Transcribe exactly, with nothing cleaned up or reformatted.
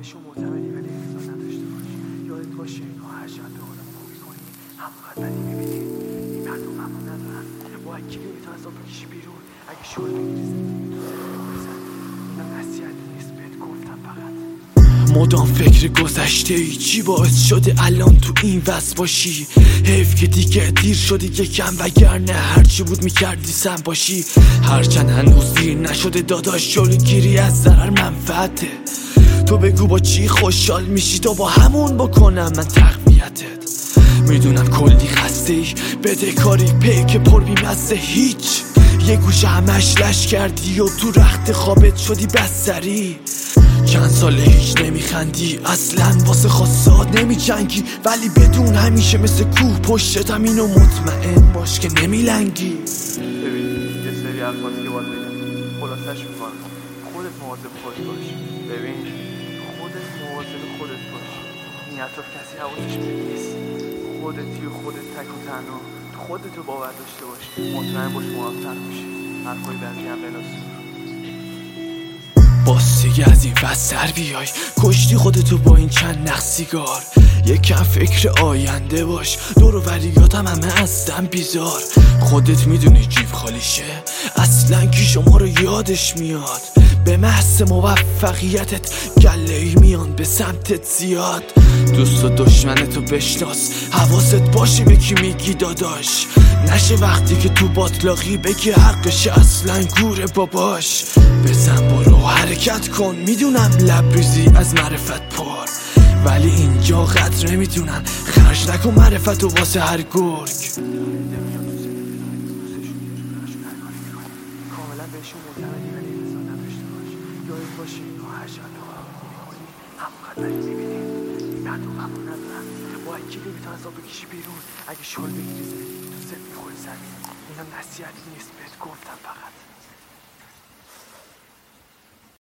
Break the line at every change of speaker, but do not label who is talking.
بهشون معتمدی ولی انتظار نداشته باش. یادت باشه اینها هر چند به آدم خوبی کنی همونقدر بدی میبینی. این مردم ممنون ندارن با اکیلی میتونن از آب بکشی بیرون. اگه شل بگیری زندگی تو سر بزن. اینا نصیحتی نیست بهت گفتم فقط.
مدام فکر گذشته ای چی باعث شده الان تو این وضع باشی. حیف که دیگه دیر شدی یکم وگرنه هرچی بود میکردی سم باشی. هرچند هنوز دیر نشده داداش جلوگیری از ضرر منفعته. تو بگو با چی خوشحال میشی تو با همون بکنم من تقویتت. میدونم کلی خسته ای بده کاری پیک پر بیمزه هیچ. یه گوشه همش لش کردی و تو رخت خوابت شدی بستری. چند سال هیچ نمیخندی اصلا واسه خواستات نمی جنگی. ولی بدون همیشه مثل کوه پشتم اینو مطمئن باش که نمیلنگی.
ببین یه سری الفاظی که باید بگم خلاصش میکنم خودت مواظب خودت باش. ببین خودت مواظب خودت باش. این اطراف کسی حواسش بهت نیست. خودتی و خودت تک و تنها خودتو باور داشته باش. مطمئن باش موفق میشی. حرفای بقیه هم بناسون.
باز دیگه از این وز سر بیای کشتی خودتو با این چند نخ سیگار. یکم فکر آینده باش دور و وریاتم همه ازدم بیزار. خودت میدونی جیب خالیشه اصلا کی شما رو یادش میاد. به محض موفقیتت گله ای میان به سمتت زیاد. دوست و دشمنتو بشناس حواست باشه به کی میگی داداش. نشه وقتی که تو باطلاقی بگی حقشه اصلا گوره باباش. بزن برو حرکت کن میدونم لبریزی از معرفت پر. ولی اینجا قدر نمیدونن خرج نکن معرفتو واسه هر گرگ.
کاملا بهشون معتمدی ولی انتظار نداشته باش. یادت باشه اینها هر چند به آدم خوبی کنی همونقدر بدی میبینی. این مردم ممنون ندارن با اکیلی میتونن از آب بکشی بیرون. اگه شل بگیری زندگی تو سر میخوری زمین. اینا نصیحتی نیست بهت گفتم فقط.